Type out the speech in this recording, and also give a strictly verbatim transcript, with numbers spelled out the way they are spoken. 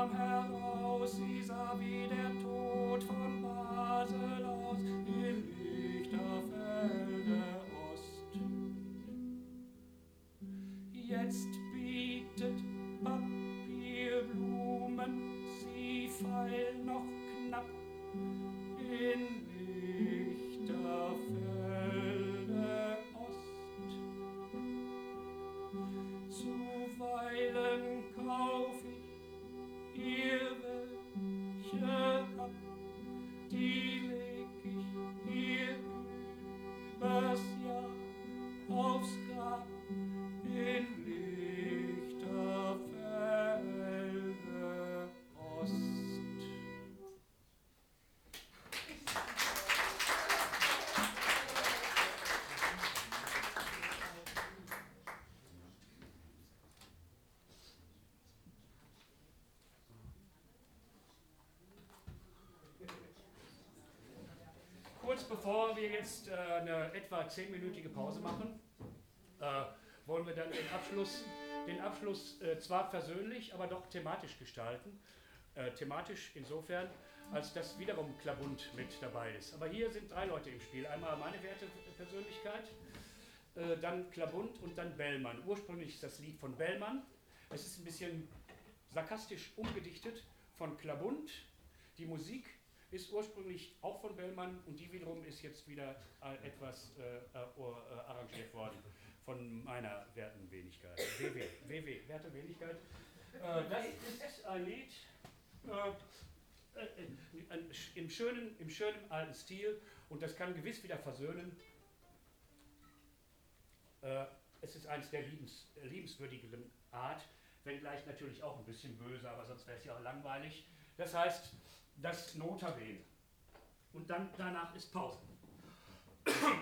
kam heraus, sie sah wie der Tod von Basel aus, im Lichterfelde Ost. Jetzt bietet Papierblumen, sie feilen noch knapp in Lichterfelde Ost. Zuweilen kauf ich ihr welche ab, die leg ich ihr übers Jahr aufs Grab in Lichterfelde Ost. Kurz bevor wir jetzt äh, eine etwa zehnminütige Pause machen, äh, wollen wir dann den Abschluss, den Abschluss äh, zwar persönlich, aber doch thematisch gestalten. Äh, thematisch insofern, als dass wiederum Klabund mit dabei ist. Aber hier sind drei Leute im Spiel. Einmal meine werte Persönlichkeit, äh, dann Klabund und dann Bellmann. Ursprünglich ist das Lied von Bellmann. Es ist ein bisschen sarkastisch umgedichtet von Klabund. Die Musik ist ursprünglich auch von Bellmann und die wiederum ist jetzt wieder äh, etwas äh, äh, arrangiert worden von meiner werten Wenigkeit. W W, W W, werte Wenigkeit. Äh, das ist ein Lied äh, äh, im, schönen, im schönen alten Stil und das kann gewiss wieder versöhnen. Äh, es ist eines der liebens, liebenswürdigeren Art, wenngleich natürlich auch ein bisschen böse, aber sonst wäre es ja auch langweilig. Das heißt, das Notabene. Und dann danach ist Pause.